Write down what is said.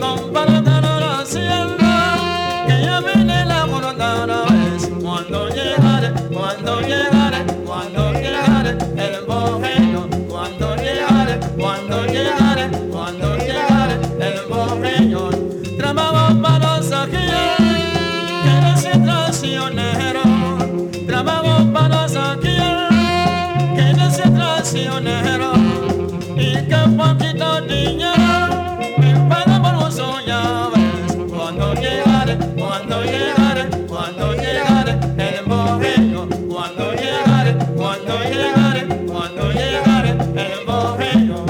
compartan haciendo que ya viene la morada vez. Cuando llegaré, cuando llegaré, cuando llegaré, el bohemio. Cuando llegaré, cuando llegaré, cuando llegaré, el bohemio. Trabajo para los saquillos, que eres traicionero. Trabajo para los saquillos, que eres traicionero. Y que poquito dinero me paga por un soñaves. Cuando llegaré, cuando llegaré, cuando llegaré, el bohemio. Cuando llegaré, cuando llegaré, cuando llegaré, el bohemio.